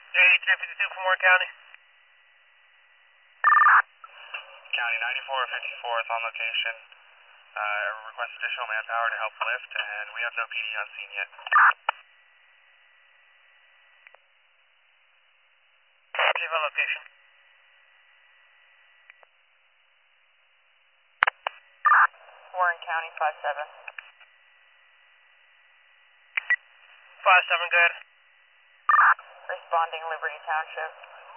8352 from Warren County. County 9454 is on location. Request additional manpower to help lift, and we have no PD on scene yet. Receive on location. Warren County 57. 57, good. Responding Liberty Township.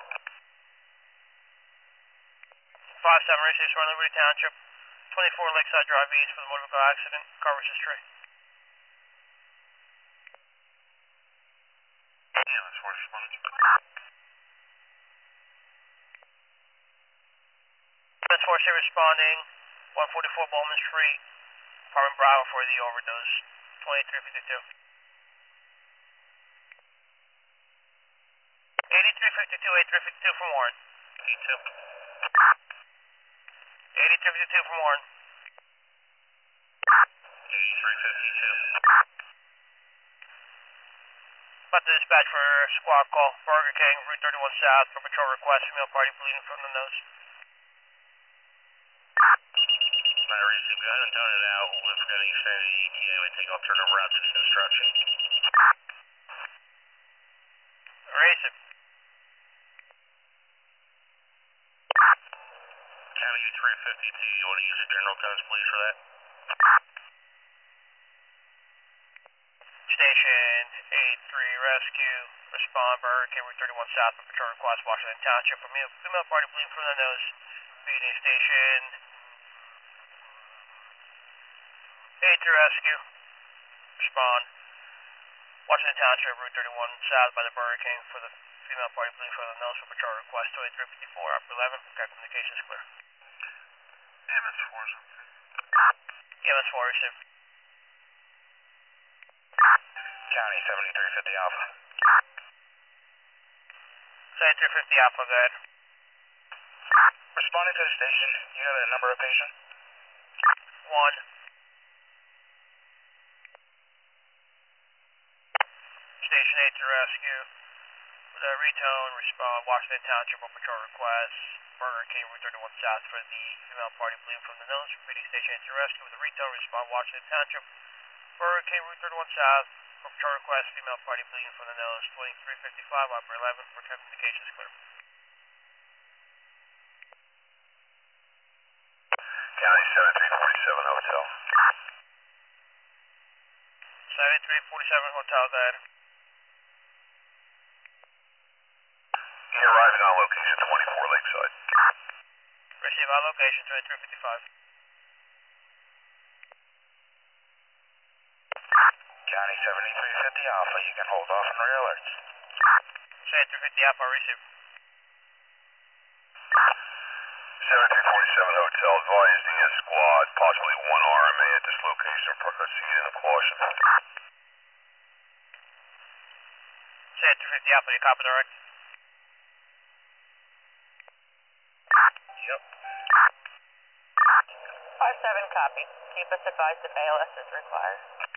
57, receives from Liberty Township. 24 Lakeside Drive East for the motor vehicle accident. Covers history. Yeah, that's force responding. That's force responding. 144 Bowman Street. Apartment Bravo for the overdose. 2352. 8352, 8352 from Warren. 8352 from Warren. 8352. About to dispatch for squad call. Burger King, Route 31 South for patrol request. Female party bleeding from the nose. I received, go ahead and tone it out. If we're getting extended ETA, we take alternative routes into construction. Erase it. County 352, you want to use the general codes, please, for that? Station 83 Rescue. Respond Burger King, Route 31 South for patrol request. Washington Township. Female party bleeding from the nose. Beating station 83 Rescue. Respond. Washington Township, Route 31 South by the Burger King for the female party bleeding from the nose for patrol request. 2354, upper 11. Okay, communication is clear. MS4 is okay. MS4 received. County 7350 Alpha. 7350 Alpha, go ahead. Responding to the station, you have a number of patient? 1. Station 83 Rescue. Retone, respond, Washington Township for patrol request. Burger King, Route 31 South for the female party bleeding from the nose. Repeating Station 83 Rescue with a retone, respond, Washington Township. Burger King, Route 31 South for patrol request. Female party bleeding from the nose. 2355, upper 11. For communication is clear. County 7347 Hotel. 7347 Hotel, go ahead. You're arriving on location 24 Lakeside. Receive on location 2355. County 7350 Alpha, you can hold off on rear alerts. 7350 Alpha, receive. 7347 Hotel, advising a squad, possibly one RMA at this location, proceed in a caution. 7350 Alpha, you copy direct? Yep. 57 copy. Keep us advised if ALS is required.